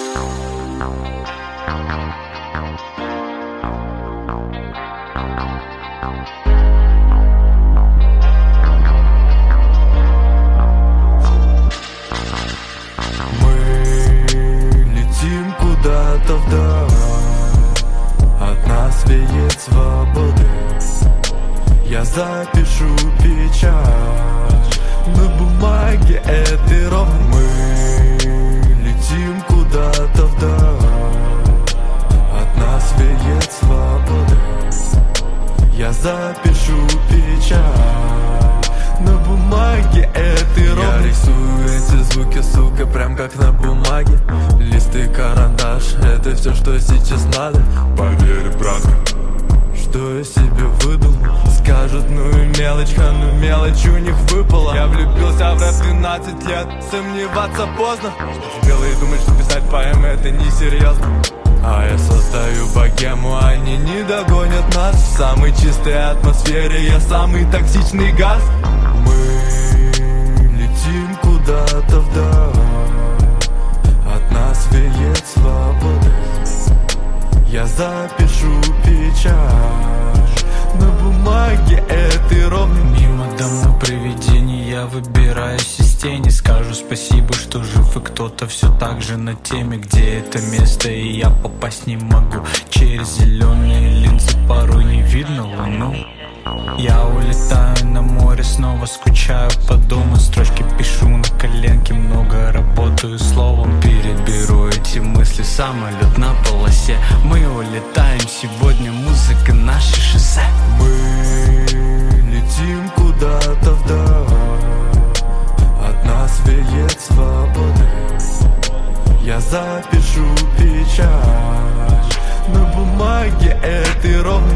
Куда-то вдаль, от нас веет свободы. Я запишу печать на бумаге этой ровно. Мы летим куда-то вдаль, от нас веет свободы. Я запишу печать на бумаге этой ровно. Я рисую эти звуки, сука, прям как на бумаге. Лист и карандаш, это все, что сейчас надо. Поверь, братка, что я себе выдумал. Скажут, ну и мелочь, ну мелочь у них выпала. Я влюбился в рэп 12 лет, сомневаться поздно. Белые думают, что писать поэмы это несерьезно. А я создаю богему, они не догонят нас. В самой чистой атмосфере я самый токсичный газ. Мы летим куда-то вдаль, от нас веет свободы. Я запишу печать на бумаге этой ровно. Мимо домой привидений я выбираюсь из тени. Скажу спасибо, что жив, и кто-то все так же на теме. Где это место, и я попасть не могу. Через зеленые линзы порой не видно луну. Я улетаю на море, снова скучаю по дому. Строчки пишу на коленке, много работаю словом. Переберу эти мысли, самолет на полосе. Мы улетаем сегодня, музыка наше шоссе. Мы летим куда-то вдаль, от нас веет свободы. Я запишу печать на бумаге этой ровно.